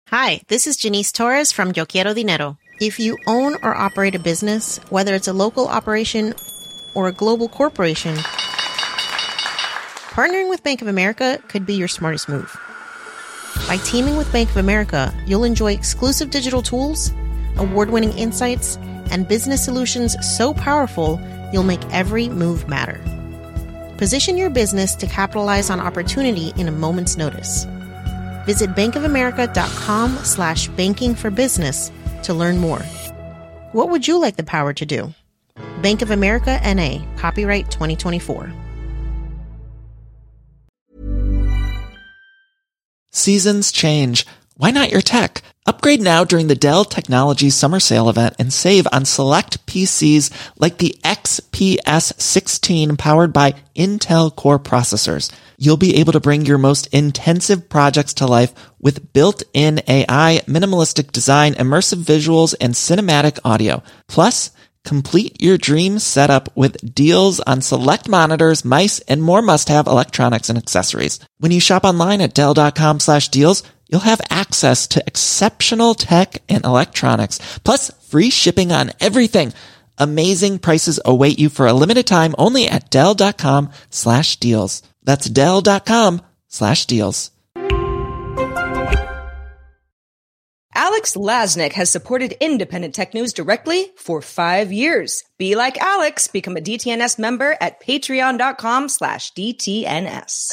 Hi, this is Janice Torres from Yo Quiero Dinero. If you own or operate a business, whether it's a local operation or a global corporation, partnering with Bank of America could be your smartest move. By teaming with Bank of America, you'll enjoy exclusive digital tools, award-winning insights, and business solutions so powerful, you'll make every move matter. Position your business to capitalize on opportunity in a moment's notice. Visit bankofamerica.com/bankingforbusiness to learn more. What would you like the power to do? Bank of America N.A., copyright 2024. Seasons change. Why not your tech? Upgrade now during the Dell Technologies Summer Sale event and save on select PCs like the XPS 16 powered by Intel Core processors. You'll be able to bring your most intensive projects to life with built-in AI, minimalistic design, immersive visuals, and cinematic audio. Plus, complete your dream setup with deals on select monitors, mice, and more must-have electronics and accessories. When you shop online at Dell.com/deals, you'll have access to exceptional tech and electronics, plus free shipping on everything. Amazing prices await you for a limited time only at Dell.com/deals. That's Dell.com/deals. Alex Lasnik has supported independent tech news directly for 5 years. Be like Alex. Become a DTNS member at patreon.com/DTNS.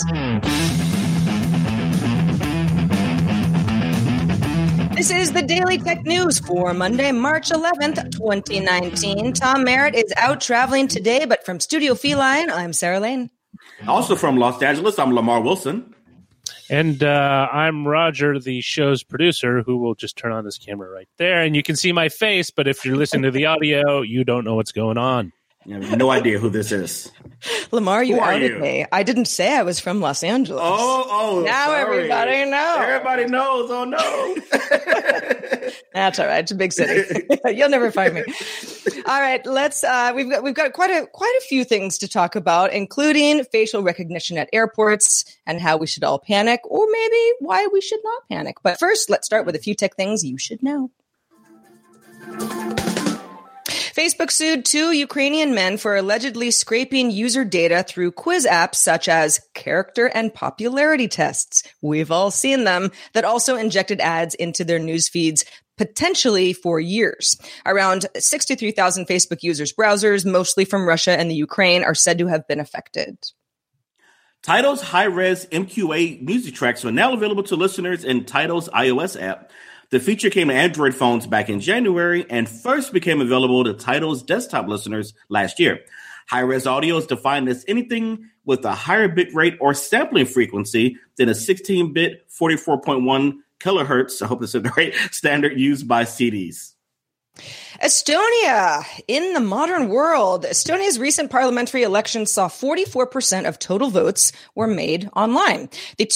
This is the Daily Tech News for Monday, March 11th, 2019. Tom Merritt is out traveling today, but from Studio Feline, I'm Sarah Lane. Also from Los Angeles, I'm Lamar Wilson. And I'm Roger, the show's producer, who will just turn on this camera right there. And you can see my face, but if you're listening to the audio, you don't know what's going on. You have no idea who this is. Lamar, you outed me. I didn't say I was from Los Angeles. Now sorry. everybody knows. Everybody knows. Oh, no. That's all right. It's a big city. You'll never find me. All right, let's. We've got quite a few things to talk about, including facial recognition at airports and how we should all panic, or maybe why we should not panic. But first, let's start with a few tech things you should know. Facebook sued 2 Ukrainian men for allegedly scraping user data through quiz apps such as character and popularity tests. We've all seen them, that also injected ads into their news feeds, potentially for years. Around 63,000 Facebook users' browsers, mostly from Russia and the Ukraine, are said to have been affected. Tidal's high-res MQA music tracks are now available to listeners in Tidal's iOS app. The feature came to Android phones back in January and first became available to Tidal's desktop listeners last year. High-res audio is defined as anything with a higher bit rate or sampling frequency than a 16-bit 44.1 kilohertz, I hope this is the right standard used by CDs. Estonia. In the modern world, Estonia's recent parliamentary election saw 44% of total votes were made online. The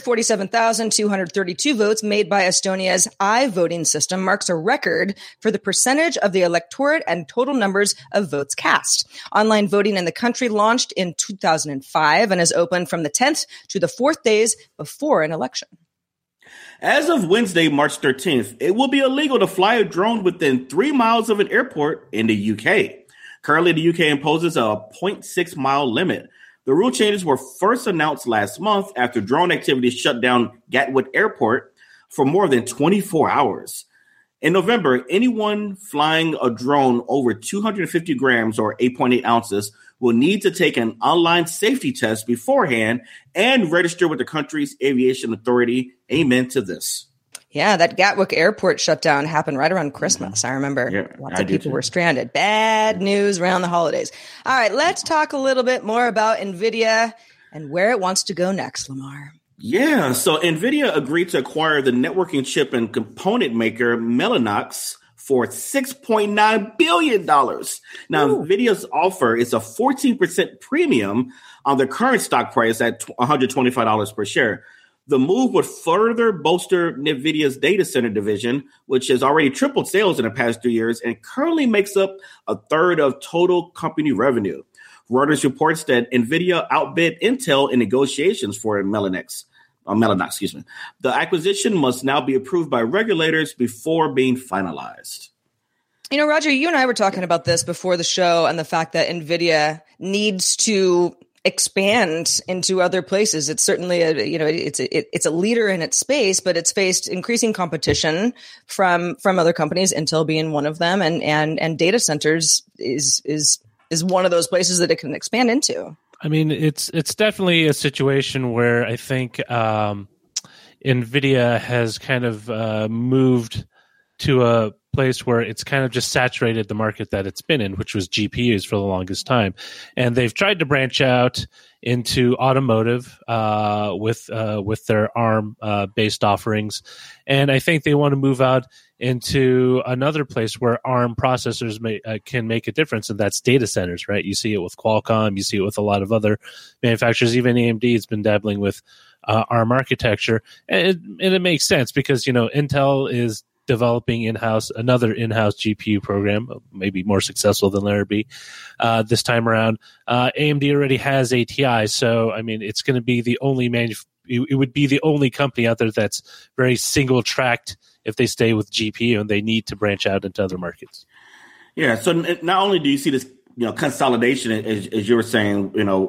247,232 votes made by Estonia's iVoting system marks a record for the percentage of the electorate and total numbers of votes cast. Online voting in the country launched in 2005 and is open from the 10th to the 4th days before an election. As of Wednesday, March 13th, it will be illegal to fly a drone within 3 miles of an airport in the UK. Currently, the UK imposes a 0.6-mile limit. The rule changes were first announced last month after drone activity shut down Gatwick Airport for more than 24 hours. In November, anyone flying a drone over 250 grams or 8.8 ounces will need to take an online safety test beforehand and register with the country's aviation authority. Amen to this. Yeah, that Gatwick Airport shutdown happened right around Christmas. I remember lots of people were stranded. Bad news around the holidays. All right, let's talk a little bit more about NVIDIA and where it wants to go next, Lamar. Yeah, so NVIDIA agreed to acquire the networking chip and component maker Mellanox for $6.9 billion. Now, NVIDIA's offer is a 14% premium on the current stock price at $125 per share. The move would further bolster NVIDIA's data center division, which has already tripled sales in the past 2 years and currently makes up a third of total company revenue. Reuters reports that NVIDIA outbid Intel in negotiations for Mellanox. Mellanox, excuse me. The acquisition must now be approved by regulators before being finalized. You know, Roger, you and I were talking about this before the show and the fact that NVIDIA needs to expand into other places. It's certainly it's a leader in its space, but it's faced increasing competition from other companies, Intel being one of them, and data centers is one of those places that it can expand into. I mean, it's definitely a situation where I think NVIDIA has kind of moved to a place where it's kind of just saturated the market that it's been in, which was GPUs for the longest time. And they've tried to branch out into automotive with their ARM based offerings. And I think they want to move out into another place where ARM processors can make a difference, and that's data centers, right? You see it with Qualcomm, you see it with a lot of other manufacturers. Even AMD has been dabbling with ARM architecture. And it makes sense because, Intel is developing another in-house GPU program, maybe more successful than Larrabee this time around. AMD already has ATI, so I mean, it's going to be the only it would be the only company out there that's very single-tracked if they stay with GPU, and they need to branch out into other markets. Yeah. So not only do you see this, consolidation, as you were saying,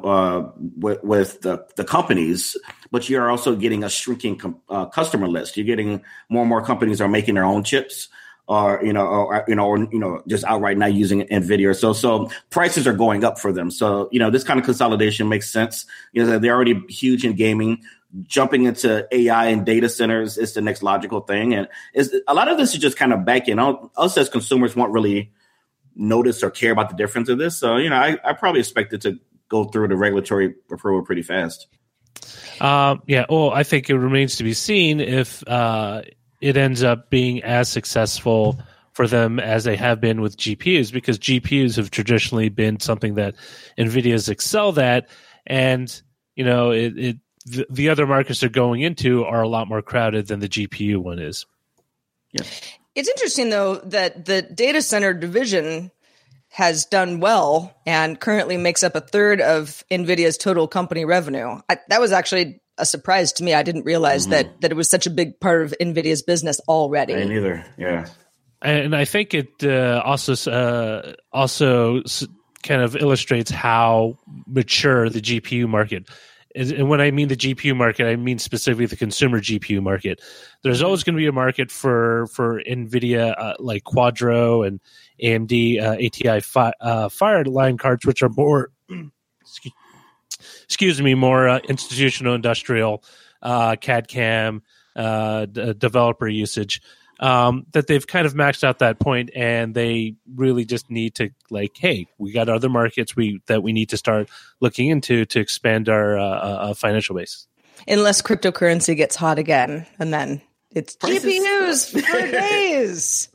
with the companies, but you're also getting a shrinking customer list. You're getting more and more companies are making their own chips, or just outright not using NVIDIA. So prices are going up for them. So this kind of consolidation makes sense. They're already huge in gaming. Jumping into AI and data centers is the next logical thing, and a lot of this is just kind of back in. Us as consumers won't really notice or care about the difference of this. So, I probably expect it to go through the regulatory approval pretty fast. Well, I think it remains to be seen if it ends up being as successful for them as they have been with GPUs, because GPUs have traditionally been something that NVIDIA's excelled at. And, the other markets they're going into are a lot more crowded than the GPU one is. Yeah. It's interesting, though, that the data center division has done well and currently makes up a third of NVIDIA's total company revenue. That was actually a surprise to me. I didn't realize that it was such a big part of NVIDIA's business already. I neither, yeah. And I think it also kind of illustrates how mature the GPU market is. And when I mean the GPU market, I mean specifically the consumer GPU market. There's always going to be a market for NVIDIA like Quadro and AMD ATI Fireline cards, which are more, more institutional, industrial, CAD/CAM, developer usage. That they've kind of maxed out that point, and they really just need to hey, we got other markets that we need to start looking into to expand our financial base. Unless cryptocurrency gets hot again, and then it's GPUs for days.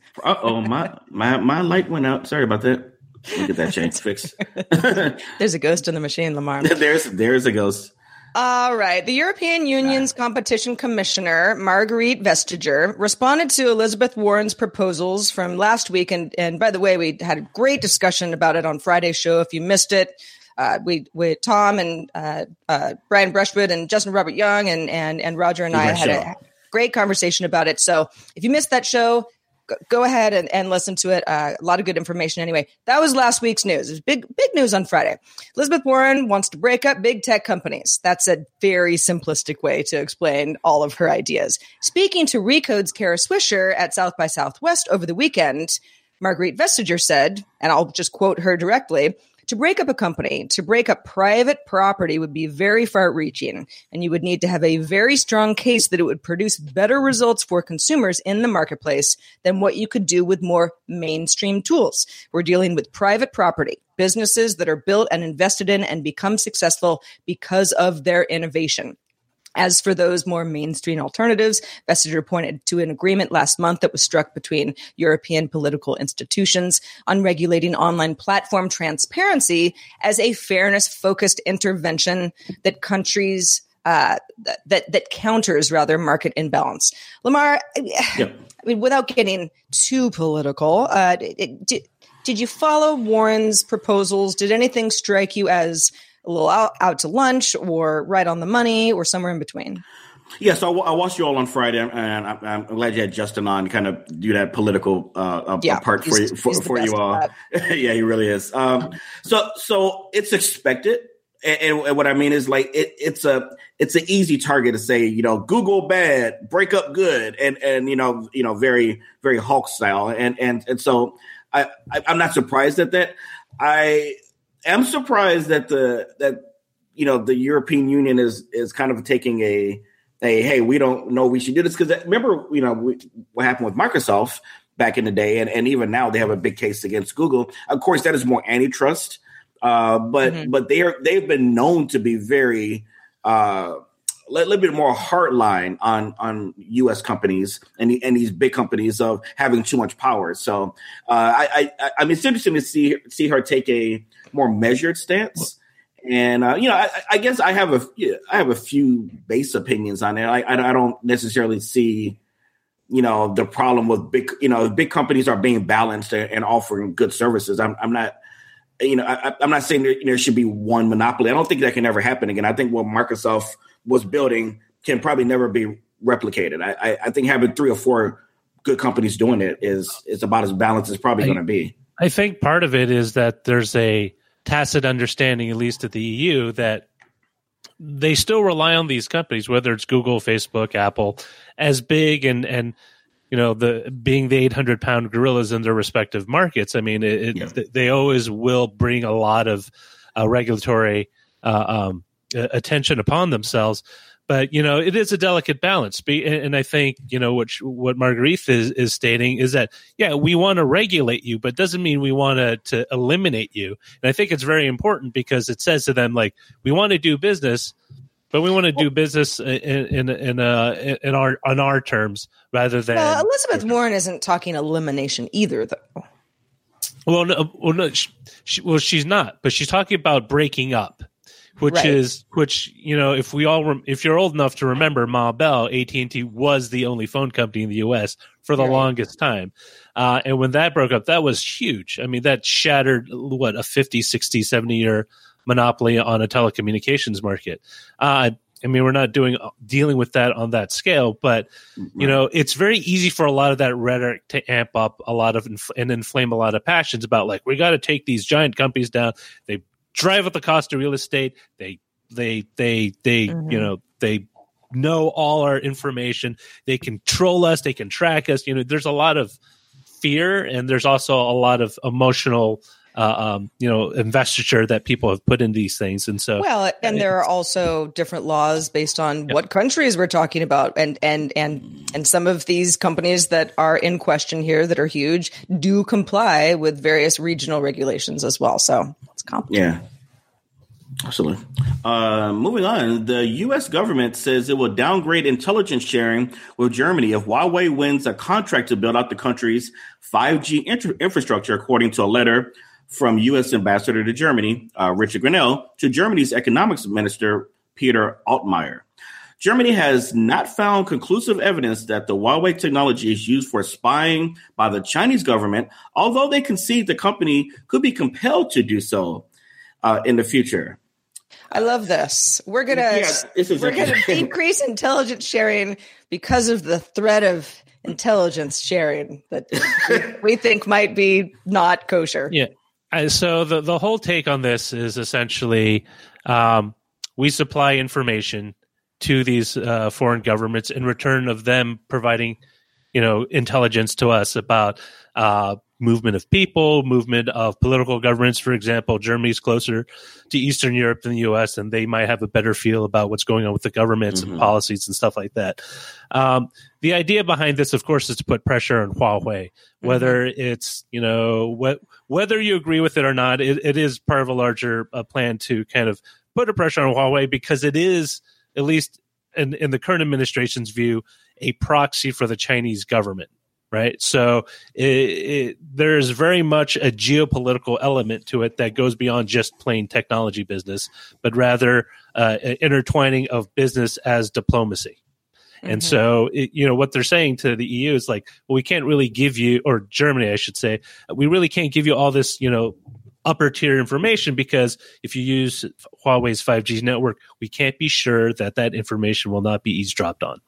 My light went out. Sorry about that. We'll get that change fixed. There's a ghost in the machine, Lamar. There's a ghost. All right. The European Union's competition commissioner, Margrethe Vestager, responded to Elizabeth Warren's proposals from last week. And by the way, we had a great discussion about it on Friday's show. If you missed it, we Tom and Brian Brushwood and Justin Robert Young and Roger and I had a great conversation about it. So if you missed that show, go ahead and listen to it. A lot of good information anyway. That was last week's news. It was big news on Friday. Elizabeth Warren wants to break up big tech companies. That's a very simplistic way to explain all of her ideas. Speaking to Recode's Kara Swisher at South by Southwest over the weekend, Margrethe Vestager said, and I'll just quote her directly, "To break up a company, to break up private property would be very far-reaching, and you would need to have a very strong case that it would produce better results for consumers in the marketplace than what you could do with more mainstream tools. We're dealing with private property, businesses that are built and invested in and become successful because of their innovation." As for those more mainstream alternatives, Vestager pointed to an agreement last month that was struck between European political institutions on regulating online platform transparency as a fairness-focused intervention that countries that counters market imbalance. Lamar, I mean, without getting too political, did you follow Warren's proposals? Did anything strike you as a little out to lunch or right on the money or somewhere in between? Yeah, so I watched you all on Friday, and I'm glad you had Justin on to kind of do that political part for you all. Yeah, he really is. So it's expected, and what I mean is like it's an easy target to say, Google bad, break up good, and very very Hulk style, and so I'm not surprised at that. I am surprised that the European Union is kind of taking a hey, we don't know we should do this, because remember, what happened with Microsoft back in the day, and even now they have a big case against Google. Of course, that is more antitrust, but they've been known to be very a little bit more hardline on U.S. companies and these big companies of having too much power. So I'm interested to see her take a more measured stance. And I guess I have a few base opinions on it. I don't necessarily see the problem with big companies are being balanced and offering good services. I'm not I'm not saying there should be one monopoly. I don't think that can ever happen again. I think what Microsoft was building can probably never be replicated. I think having 3 or 4 good companies doing it is about as balanced as it's probably going to be. I think part of it is that there's a tacit understanding, at least at the EU, that they still rely on these companies, whether it's Google, Facebook, Apple, as big and being the 800-pound gorillas in their respective markets. I mean, they always will bring a lot of regulatory attention upon themselves. But, it is a delicate balance. And I think, what Marguerite is stating is that, we want to regulate you, but doesn't mean we want to eliminate you. And I think it's very important because it says to them, like, we want to do business, but we want to do business on our terms rather than. Well, Elizabeth Warren isn't talking elimination either, though. Well, she's not, but she's talking about breaking up. If you're old enough to remember, Ma Bell, AT&T was the only phone company in the U.S. for the longest time. And when that broke up, that was huge. I mean, that shattered, a 50, 60, 70-year monopoly on a telecommunications market. We're not dealing with that on that scale, but, it's very easy for a lot of that rhetoric to amp up a lot of and inflame a lot of passions about, like, we got to take these giant companies down. They drive up the cost of real estate. They know all our information. They control us. They can track us. There's a lot of fear, and there's also a lot of emotional, investiture that people have put in these things. And so, and there are also different laws based on what countries we're talking about, and some of these companies that are in question here that are huge do comply with various regional regulations as well. So it's complicated. Yeah. Absolutely. Moving on, the U.S. government says it will downgrade intelligence sharing with Germany if Huawei wins a contract to build out the country's 5G infrastructure, according to a letter from U.S. Ambassador to Germany, Richard Grenell, to Germany's economics minister, Peter Altmaier. Germany has not found conclusive evidence that the Huawei technology is used for spying by the Chinese government, although they concede the company could be compelled to do so in the future. I love this. We're gonna decrease intelligence sharing because of the threat of intelligence sharing that we think might be not kosher. Yeah. So the whole take on this is essentially we supply information to these foreign governments in return of them providing, intelligence to us about movement of people, movement of political governments. For example, Germany's closer to Eastern Europe than the U.S., and they might have a better feel about what's going on with the governments and policies and stuff like that. The idea behind this, of course, is to put pressure on Huawei, whether it's, whether you agree with it or not, it is part of a larger plan to kind of put a pressure on Huawei because it is, at least in the current administration's view, a proxy for the Chinese government. Right. So there's very much a geopolitical element to it that goes beyond just plain technology business, but rather an intertwining of business as diplomacy. And so, what they're saying to the EU is like, well, we can't really give you, or Germany, I should say, we really can't give you all this, upper tier information, because if you use Huawei's 5G network, we can't be sure that that information will not be eavesdropped on.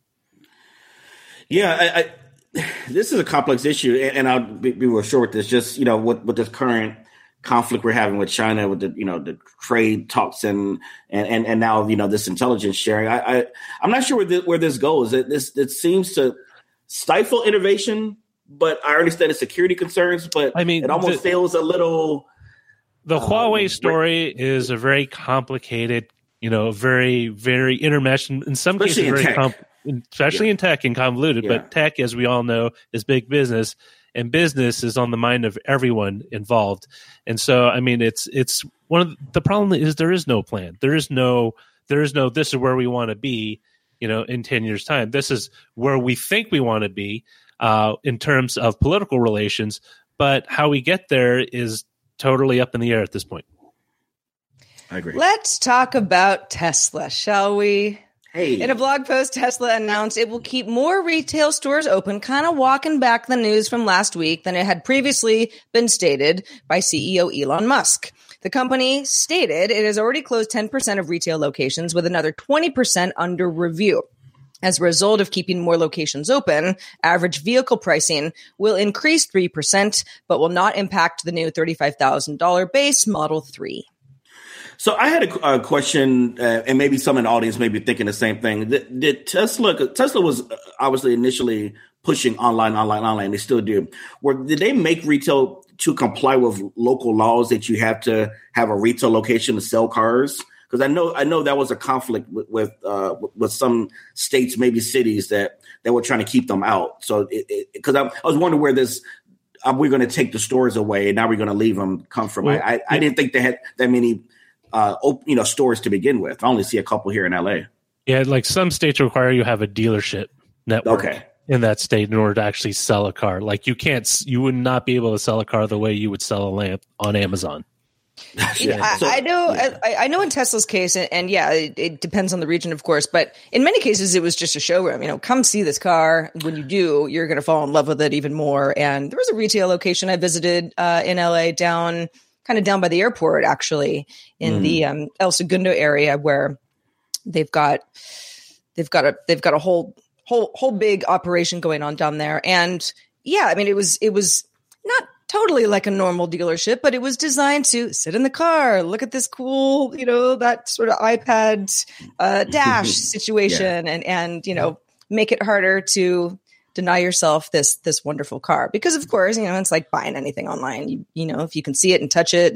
Yeah, this is a complex issue, and I'll be real short with this. Just, with this current conflict we're having with China, with the trade talks and now this intelligence sharing. I'm not sure where this goes. It seems to stifle innovation, but I understand the security concerns. But I mean, it almost feels a little. The Huawei story is a very complicated, very, very intermeshed, in some cases very especially in tech and convoluted. But tech, as we all know, is big business, and business is on the mind of everyone involved. And so, I mean, it's one of the problem is there is no plan. There is no this is where we want to be, in 10 years' time. This is where we think we want to be in terms of political relations, but how we get there is totally up in the air at this point. I agree. Let's talk about Tesla, shall we? Hey. In a blog post, Tesla announced it will keep more retail stores open, kind of walking back the news from last week than it had previously been stated by CEO Elon Musk. The company stated it has already closed 10% of retail locations, with another 20% under review. As a result of keeping more locations open, average vehicle pricing will increase 3%, but will not impact the new $35,000 base Model 3. So I had a question, and maybe some in the audience may be thinking the same thing. Did Tesla was obviously initially pushing online. They still do. Did they make retail to comply with local laws that you have to have a retail location to sell cars? Because I know that was a conflict with some states, maybe cities that were trying to keep them out. So because I was wondering where this. We're going to take the stores away, and now we're going to leave them come from. Well, I didn't think they had that many stores to begin with. I only see a couple here in LA. Yeah, like some states require you have a dealership network in that state in order to actually sell a car. Like you would not be able to sell a car the way you would sell a lamp on Amazon. I know in Tesla's case, and it depends on the region, of course, but in many cases it was just a showroom. Come see this car. When you do, you're going to fall in love with it even more. And there was a retail location I visited in LA down by the airport, actually, in the El Segundo area, where they've got a whole big operation going on down there. And it was not totally like a normal dealership, but it was designed to sit in the car, look at this cool, that sort of iPad dash situation, and make it harder to deny yourself this wonderful car. Because of course, it's like buying anything online. If you can see it and touch it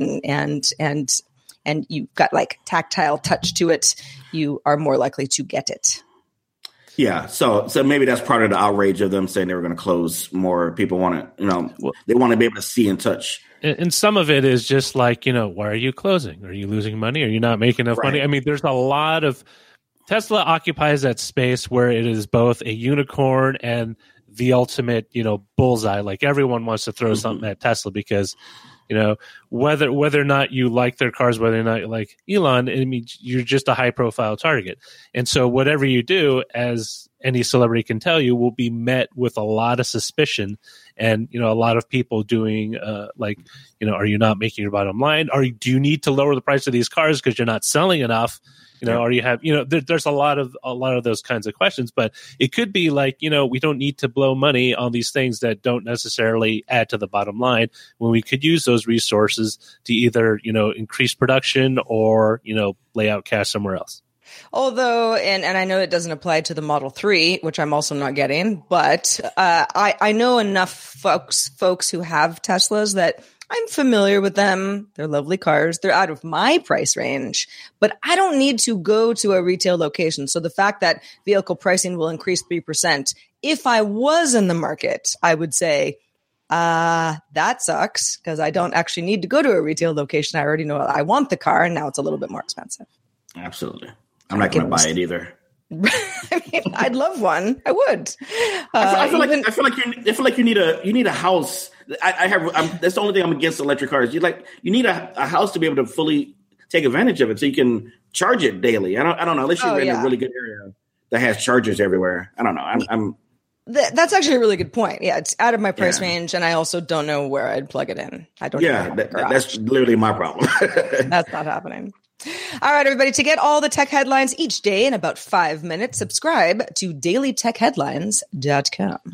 and you've got like tactile touch to it, you are more likely to get it. Yeah. So maybe that's part of the outrage of them saying they were going to close more. People want to, they want to be able to see and touch. And some of it is just like, why are you closing? Are you losing money? Are you not making enough money? I mean, there's a lot of Tesla occupies that space where it is both a unicorn and the ultimate, bullseye. Like everyone wants to throw something at Tesla because, whether or not you like their cars, whether or not you like Elon, I mean, you're just a high profile target. And so whatever you do, as any celebrity can tell you, will be met with a lot of suspicion and, a lot of people doing are you not making your bottom line? Do you need to lower the price of these cars because you're not selling enough? Or you have, there's a lot of those kinds of questions, but it could be like, we don't need to blow money on these things that don't necessarily add to the bottom line when we could use those resources to either, increase production or, lay out cash somewhere else. Although, and I know it doesn't apply to the Model 3, which I'm also not getting, but I know enough folks who have Teslas that I'm familiar with them. They're lovely cars. They're out of my price range, but I don't need to go to a retail location. So the fact that vehicle pricing will increase 3%, if I was in the market, I would say, that sucks because I don't actually need to go to a retail location. I already know I want the car, and now it's a little bit more expensive. Absolutely. I'm not going to buy it either. I mean, I'd love one. I would. I feel like you need a house. That's the only thing I'm against electric cars. You need a house to be able to fully take advantage of it, so you can charge it daily. I don't know unless you're in a really good area that has chargers everywhere. I don't know. That's actually a really good point. Yeah, it's out of my price range, and I also don't know where I'd plug it in. I don't. Yeah, that's literally my problem. That's not happening. All right, everybody, to get all the tech headlines each day in about 5 minutes, subscribe to dailytechheadlines.com.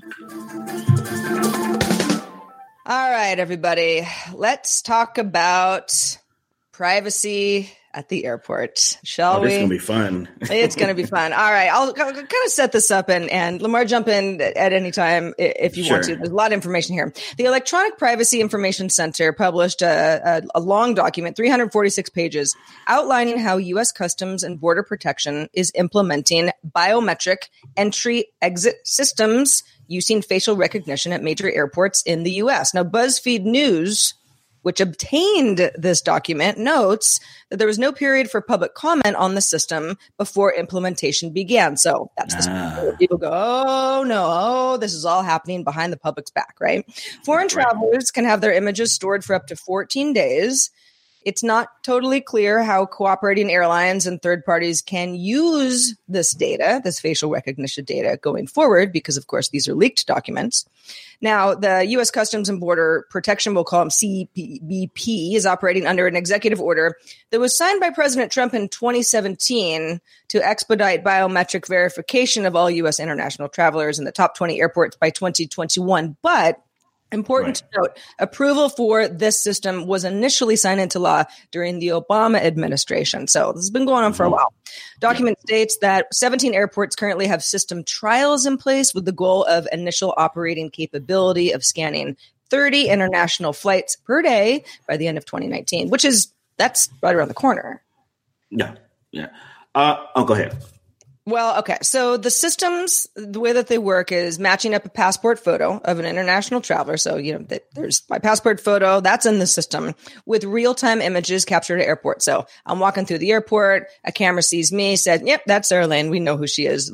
All right, everybody, let's talk about privacy at the airport, shall we? It's going to be fun. It's going to be fun. All right. I'll kind of set this up and Lamar, jump in at any time if you want to. There's a lot of information here. The Electronic Privacy Information Center published a long document, 346 pages, outlining how U.S. Customs and Border Protection is implementing biometric entry-exit systems using facial recognition at major airports in the U.S. Now, BuzzFeed News, which obtained this document, notes that there was no period for public comment on the system before implementation began. So that's the people go, oh no, this is all happening behind the public's back, right? Foreign travelers can have their images stored for up to 14 days. It's not totally clear how cooperating airlines and third parties can use this data, this facial recognition data, going forward, because, of course, these are leaked documents. Now, the U.S. Customs and Border Protection, we'll call them CBP, is operating under an executive order that was signed by President Trump in 2017 to expedite biometric verification of all U.S. international travelers in the top 20 airports by 2021. But important to note, approval for this system was initially signed into law during the Obama administration. So this has been going on for a while. Document states that 17 airports currently have system trials in place with the goal of initial operating capability of scanning 30 international flights per day by the end of 2019, that's right around the corner. Yeah. Go ahead. Well, okay. So the systems, the way that they work is matching up a passport photo of an international traveler. So, there's my passport photo that's in the system with real-time images captured at airport. So I'm walking through the airport, a camera sees me, said, "Yep, that's Sarah Lane. We know who she is."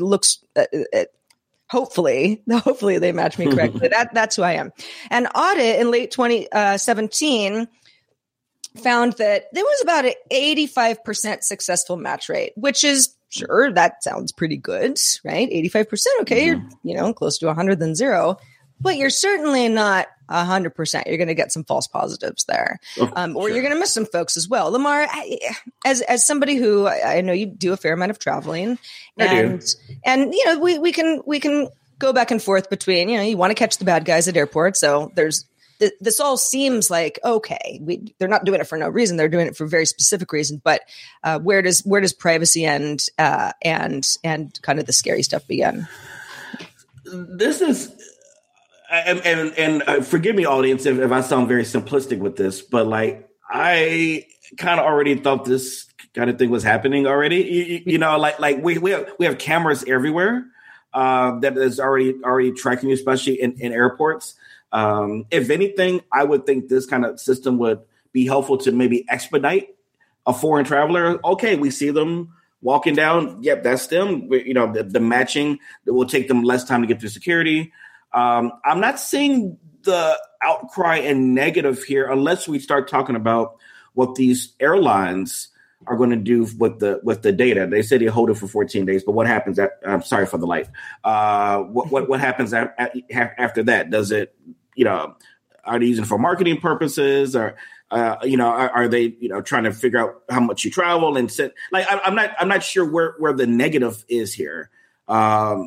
Hopefully they match me correctly. That's who I am. An audit in late 2017 found that there was about an 85% successful match rate, which is, sure, that sounds pretty good, right? 85%. Okay. You're, close to 100 than zero, but you're certainly not 100%. You're going to get some false positives there. Or you're going to miss some folks as well. Lamar, as somebody who I know you do a fair amount of traveling, and we can go back and forth between, you want to catch the bad guys at airports. So this all seems like, okay, they're not doing it for no reason. They're doing it for very specific reasons. But where does privacy end and kind of the scary stuff begin? This is, and forgive me, audience, if I sound very simplistic with this, but I kind of already thought this kind of thing was happening already. We have cameras everywhere that is already tracking you, especially in airports. If anything, I would think this kind of system would be helpful to maybe expedite a foreign traveler. Okay, we see them walking down. Yep, that's them. The matching that will take them less time to get through security. I'm not seeing the outcry and negative here unless we start talking about what these airlines are going to do with the data. They say they hold it for 14 days, but what happens? I'm sorry for the light. What happens after that? Does it? Are they using it for marketing purposes, or are they trying to figure out how much you travel and sit? I'm not sure where the negative is here. I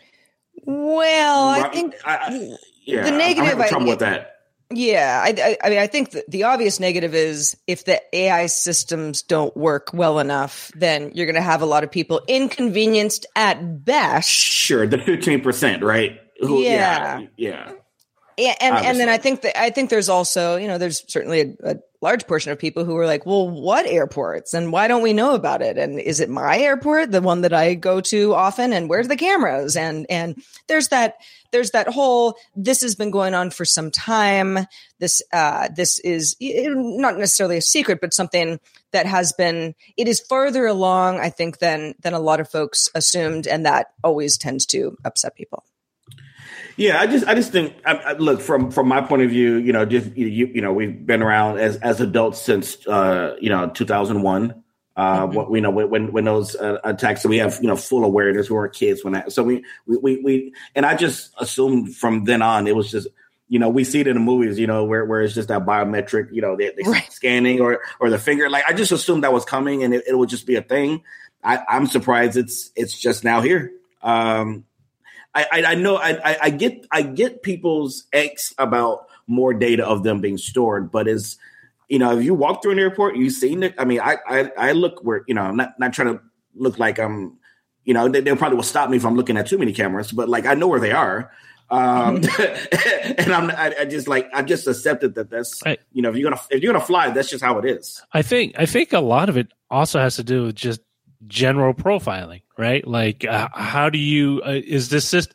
think the negative. I'm having trouble with that. Yeah, I think the obvious negative is if the AI systems don't work well enough, then you're going to have a lot of people inconvenienced at best. Sure, the 15%, right? Yeah. And then I think there's also, there's certainly a large portion of people who are like, well, what airports and why don't we know about it? And is it my airport, the one that I go to often? And where's the cameras? And there's that whole, this has been going on for some time. This is not necessarily a secret, but something that it is further along, I think, than a lot of folks assumed. And that always tends to upset people. Yeah, I just think, look, from my point of view, we've been around as adults since 2001. What, when those attacks, so we have full awareness. We were kids when that. So we and I just assumed from then on it was just we see it in the movies, where it's just that biometric, the scanning or the finger. Like I just assumed that was coming and it would just be a thing. I'm surprised it's just now here. I know I get people's angst about more data of them being stored, but if you walk through an airport, you've seen it. I mean, I look where, I'm not trying to look like I'm, they probably will stop me if I'm looking at too many cameras, but like, I know where they are. And I just accepted that that's, if you're going to fly, that's just how it is. I think a lot of it also has to do with just general profiling, right? Like, how do you, is this just,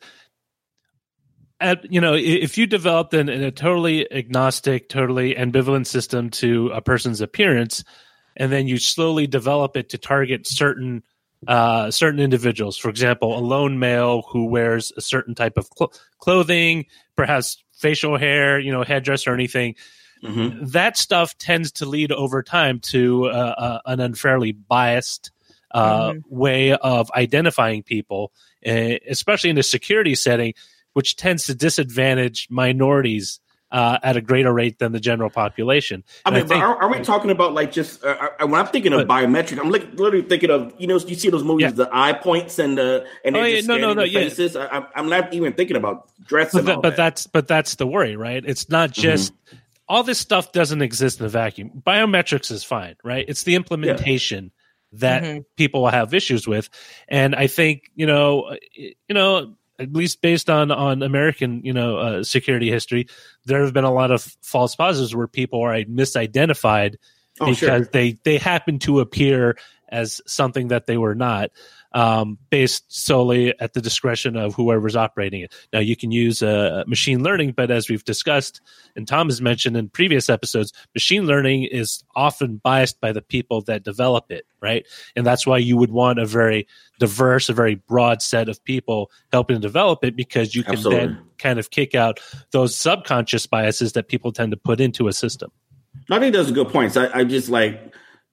if you developed a totally agnostic, totally ambivalent system to a person's appearance, and then you slowly develop it to target certain individuals, for example, a lone male who wears a certain type of clothing, perhaps facial hair, headdress or anything, that stuff tends to lead over time to an unfairly biased way of identifying people, especially in a security setting, which tends to disadvantage minorities at a greater rate than the general population. Are we talking about like just when I'm thinking of biometric, I'm literally thinking of you see those movies, the eye points and faces. I'm not even thinking about dress. But that's the worry, right? It's not just all this stuff doesn't exist in a vacuum. Biometrics is fine, right? It's the implementation that people will have issues with, and I think at least based on American, security history, there have been a lot of false positives where people are misidentified because they happen to appear as something that they were not, based solely at the discretion of whoever's operating it. Now, you can use machine learning, but as we've discussed, and Tom has mentioned in previous episodes, machine learning is often biased by the people that develop it, right? And that's why you would want a very diverse, a very broad set of people helping to develop it, because you can then kind of kick out those subconscious biases that people tend to put into a system. I think those are good points. I just like,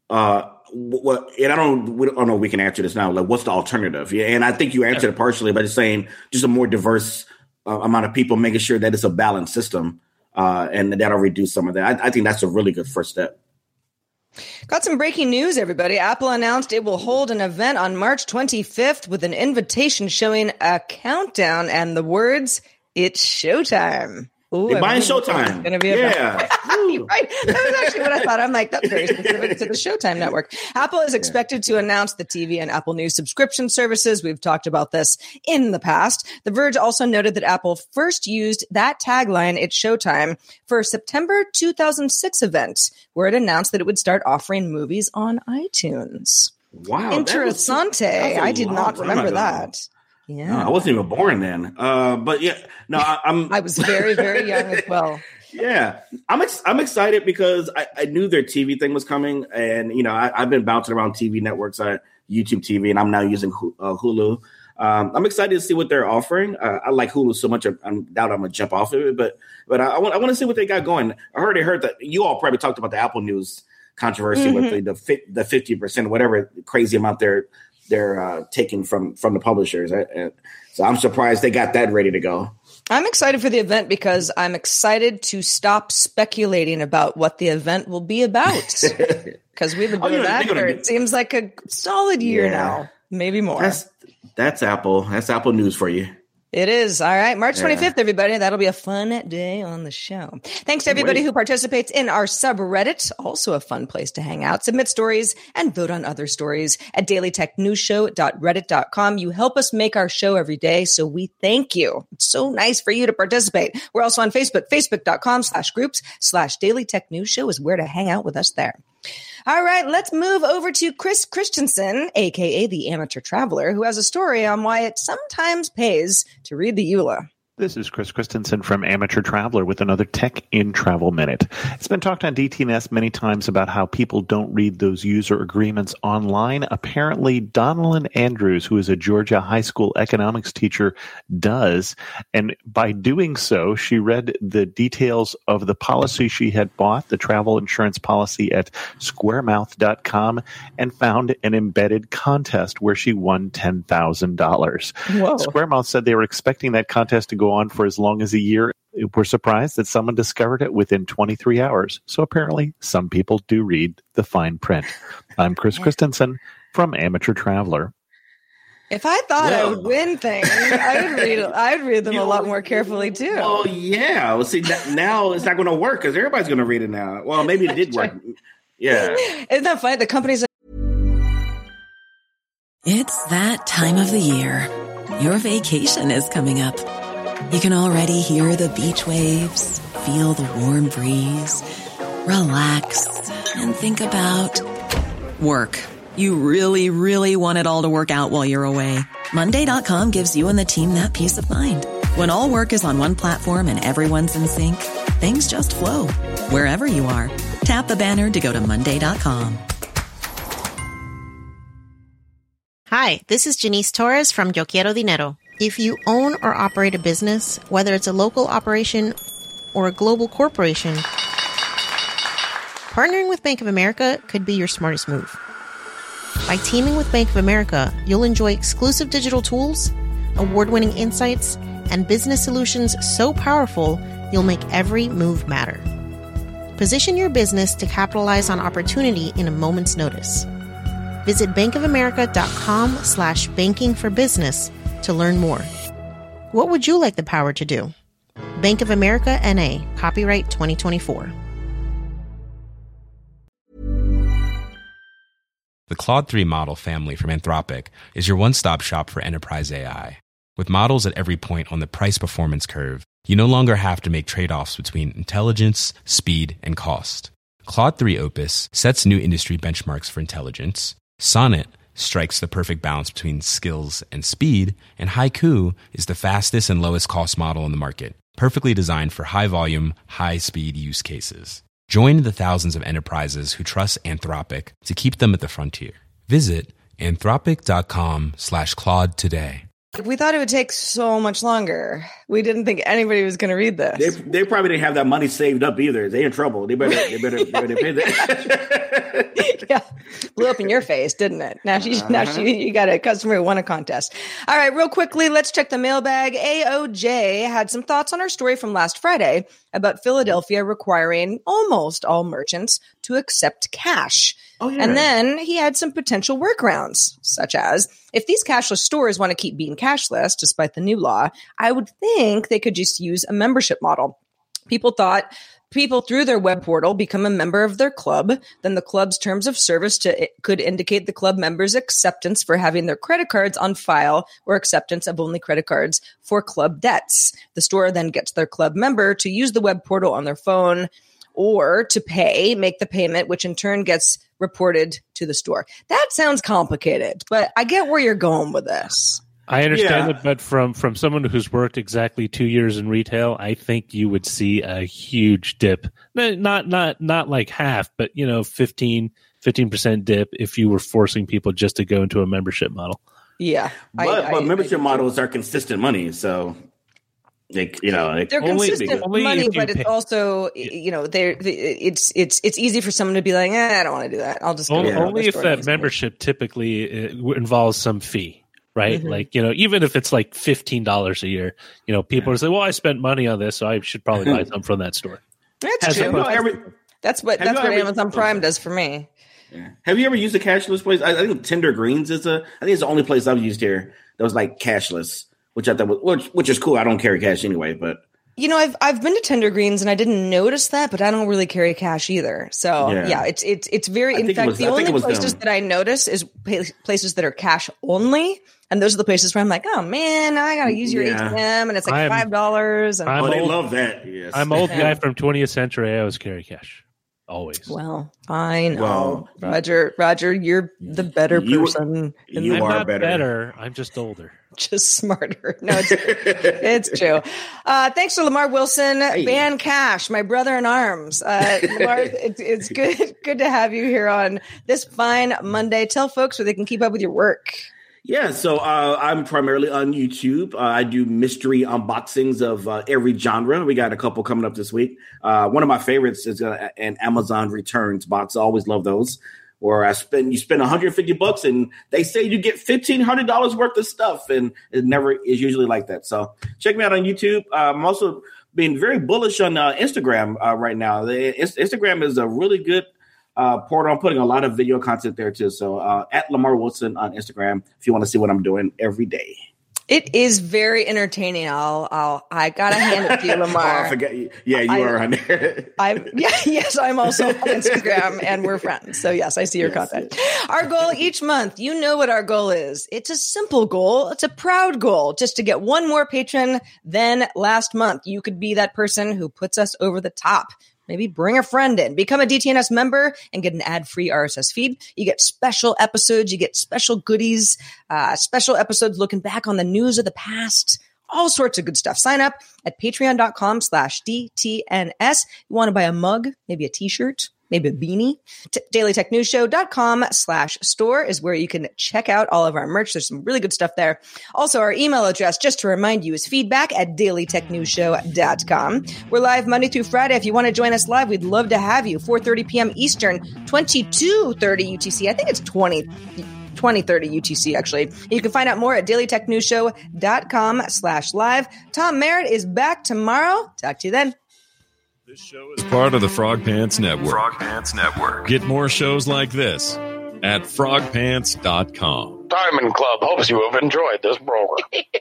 what, and I don't know if we can answer this now. Like, what's the alternative? Yeah, and I think you answered it partially by just saying just a more diverse amount of people, making sure that it's a balanced system, and that'll reduce some of that. I think that's a really good first step. Got some breaking news, everybody. Apple announced it will hold an event on March 25th with an invitation showing a countdown and the words, "It's showtime." Ooh, they're buying Showtime. Gonna be right. That was actually what I thought. I'm like, that's very specific to the Showtime network. Apple is expected to announce the TV and Apple News subscription services. We've talked about this in the past. The Verge also noted that Apple first used that tagline, "It's Showtime," for a September 2006 event where it announced that it would start offering movies on iTunes. Wow. Interessante. I did not remember that. Yeah, no, I wasn't even born then. But yeah, no, I was very, very young as well. Yeah, I'm excited because I knew their TV thing was coming, and I've been bouncing around TV networks, YouTube TV, and I'm now using Hulu. I'm excited to see what they're offering. I like Hulu so much, I doubt I'm gonna jump off of it, but I want to see what they got going. I heard that you all probably talked about the Apple News controversy with the 50%, whatever crazy amount they're taking from the publishers. So I'm surprised they got that ready to go. I'm excited for the event because I'm excited to stop speculating about what the event will be about. Because we've been doing that for it seems like a solid year now, maybe more. That's Apple. That's Apple News for you. It is. All right. March 25th, everybody. That'll be a fun day on the show. Thanks to everybody who participates in our subreddit. Also a fun place to hang out. Submit stories and vote on other stories at dailytechnewsshow.reddit.com. You help us make our show every day, so we thank you. It's so nice for you to participate. We're also on Facebook. Facebook.com/groups/dailytechnewsshow is where to hang out with us there. All right, let's move over to Chris Christensen, a.k.a. the Amateur Traveler, who has a story on why it sometimes pays to read the EULA. This is Chris Christensen from Amateur Traveler with another Tech in Travel Minute. It's been talked on DTNS many times about how people don't read those user agreements online. Apparently, Donalyn Andrews, who is a Georgia high school economics teacher, does. And by doing so, she read the details of the policy she had bought, the travel insurance policy, at squaremouth.com, and found an embedded contest where she won $10,000. Squaremouth said they were expecting that contest to go on for as long as a year. We're surprised that someone discovered it within 23 hours. So apparently some people do read the fine print. I'm Chris Christensen from Amateur Traveler. If I thought I would win things, I'd read them a lot more carefully too. Oh yeah. Well, see, now it's not going to work because everybody's going to read it now. Well, maybe it did work. Yeah. Isn't that funny? The company's It's that time of the year. Your vacation is coming up. You can already hear the beach waves, feel the warm breeze, relax, and think about work. You really, really want it all to work out while you're away. Monday.com gives you and the team that peace of mind. When all work is on one platform and everyone's in sync, things just flow. Wherever you are, tap the banner to go to Monday.com. Hi, this is Janice Torres from Yo Quiero Dinero. If you own or operate a business, whether it's a local operation or a global corporation, partnering with Bank of America could be your smartest move. By teaming with Bank of America, you'll enjoy exclusive digital tools, award-winning insights, and business solutions so powerful you'll make every move matter. Position your business to capitalize on opportunity in a moment's notice. Visit bankofamerica.com/banking for business to learn more. What would you like the power to do? Bank of America N.A. Copyright 2024. The Claude 3 model family from Anthropic is your one-stop shop for enterprise AI. With models at every point on the price-performance curve, you no longer have to make trade-offs between intelligence, speed, and cost. Claude 3 Opus sets new industry benchmarks for intelligence. Sonnet strikes the perfect balance between skills and speed, and Haiku is the fastest and lowest cost model in the market, perfectly designed for high-volume, high-speed use cases. Join the thousands of enterprises who trust Anthropic to keep them at the frontier. Visit anthropic.com/Claude today. We thought it would take so much longer. We didn't think anybody was going to read this. They probably didn't have that money saved up either. They in trouble. They better pay that. Yeah, blew up in your face, didn't it? Now you got a customer who won a contest. All right, real quickly, let's check the mailbag. AOJ had some thoughts on our story from last Friday about Philadelphia requiring almost all merchants to accept cash. Oh, yeah. And then he had some potential workarounds, such as if these cashless stores want to keep being cashless despite the new law, I would think they could just use a membership model. People thought people through their web portal become a member of their club, then the club's terms of service could indicate the club members' acceptance for having their credit cards on file or acceptance of only credit cards for club debts. The store then gets their club member to use the web portal on their phone or to make the payment, which in turn gets reported to the store. That sounds complicated, but I get where you're going with this. I understand it, but from someone who's worked exactly 2 years in retail, I think you would see a huge dip. Not like half, but 15% dip if you were forcing people just to go into a membership model. Yeah, but membership models are consistent money, so they're consistent money, but it's also it's easy for someone to be like, I don't want to do that. I'll just go only if that membership typically involves some fee. Right. Mm-hmm. Like, even if it's like $15 a year, people are saying, well, I spent money on this, so I should probably buy some from that store. That's true. That's what Amazon Prime does for me. Yeah. Have you ever used a cashless place? I think Tender Greens I think it's the only place I've used here that was like cashless, which I thought which is cool. I don't carry cash anyway, but I've been to Tender Greens and I didn't notice that, but I don't really carry cash either. So it's very. In fact, the only places that I notice is places that are cash only, and those are the places where I'm like, oh man, I gotta use your ATM, and it's like $5. They love that. Yes. I'm old guy from 20th century. I always carry cash. always. Well, fine. Well, Roger, you're the better person. You I'm are not better. I'm just older. Just smarter. No, it's true. Thanks to Lamar Wilson, Ban Cash, my brother in arms. Lamar, it's good to have you here on this fine Monday. Tell folks where they can keep up with your work. Yeah, so I'm primarily on YouTube. I do mystery unboxings of every genre. We got a couple coming up this week. One of my favorites is an Amazon Returns box. I always love those. Where you spend $150 and they say you get $1,500 worth of stuff, and it never is usually like that. So check me out on YouTube. I'm also being very bullish on Instagram right now. Instagram is a really good portal. I'm putting a lot of video content there too. So at Lamar Wilson on Instagram, if you want to see what I'm doing every day. It is very entertaining. I gotta hand it to you, Lamar. I forget. Yeah, you are on there. Yes, I'm also on Instagram, and we're friends. So yes, I see your content. Yes. Our goal each month, you know what our goal is. It's a simple goal. It's a proud goal, just to get one more patron than last month. You could be that person who puts us over the top. Maybe bring a friend in, become a DTNS member and get an ad-free RSS feed. You get special episodes. You get special goodies, special episodes looking back on the news of the past, all sorts of good stuff. Sign up at patreon.com/DTNS. You want to buy a mug, maybe a t-shirt, maybe a beanie. DailyTechNewsShow.com/store is where you can check out all of our merch. There's some really good stuff there. Also, our email address, just to remind you, is feedback@DailyTechNewsShow.com. We're live Monday through Friday. If you want to join us live, we'd love to have you. 4:30 p.m. Eastern, 22:30 UTC. I think it's 20:30 UTC, actually. You can find out more at DailyTechNewsShow.com/live. Tom Merritt is back tomorrow. Talk to you then. This show is part of the Frog Pants Network. Frog Pants Network. Get more shows like this at frogpants.com. Diamond Club hopes you have enjoyed this program.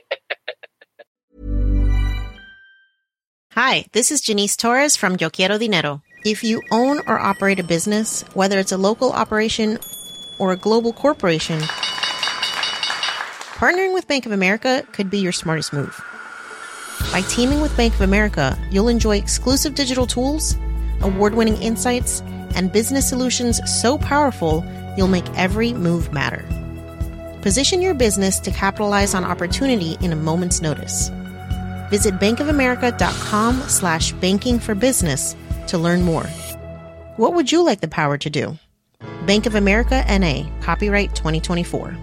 Hi, this is Janice Torres from Yo Quiero Dinero. If you own or operate a business, whether it's a local operation or a global corporation, partnering with Bank of America could be your smartest move. By teaming with Bank of America, you'll enjoy exclusive digital tools, award-winning insights, and business solutions so powerful you'll make every move matter. Position your business to capitalize on opportunity in a moment's notice. Visit bankofamerica.com/banking for business to learn more. What would you like the power to do? Bank of America N.A., copyright 2024.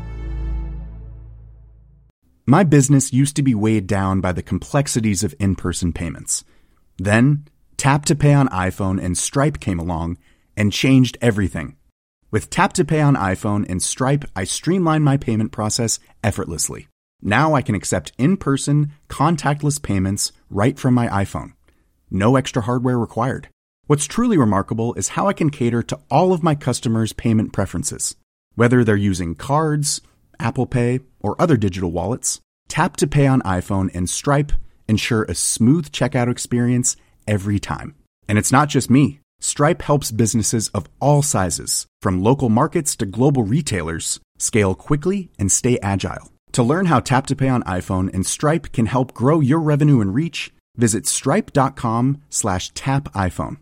My business used to be weighed down by the complexities of in-person payments. Then, Tap to Pay on iPhone and Stripe came along and changed everything. With Tap to Pay on iPhone and Stripe, I streamlined my payment process effortlessly. Now I can accept in-person, contactless payments right from my iPhone. No extra hardware required. What's truly remarkable is how I can cater to all of my customers' payment preferences. Whether they're using cards, Apple Pay, or other digital wallets, Tap to Pay on iPhone and Stripe ensure a smooth checkout experience every time. And it's not just me. Stripe helps businesses of all sizes, from local markets to global retailers, scale quickly and stay agile. To learn how Tap to Pay on iPhone and Stripe can help grow your revenue and reach, visit stripe.com/tapiphone.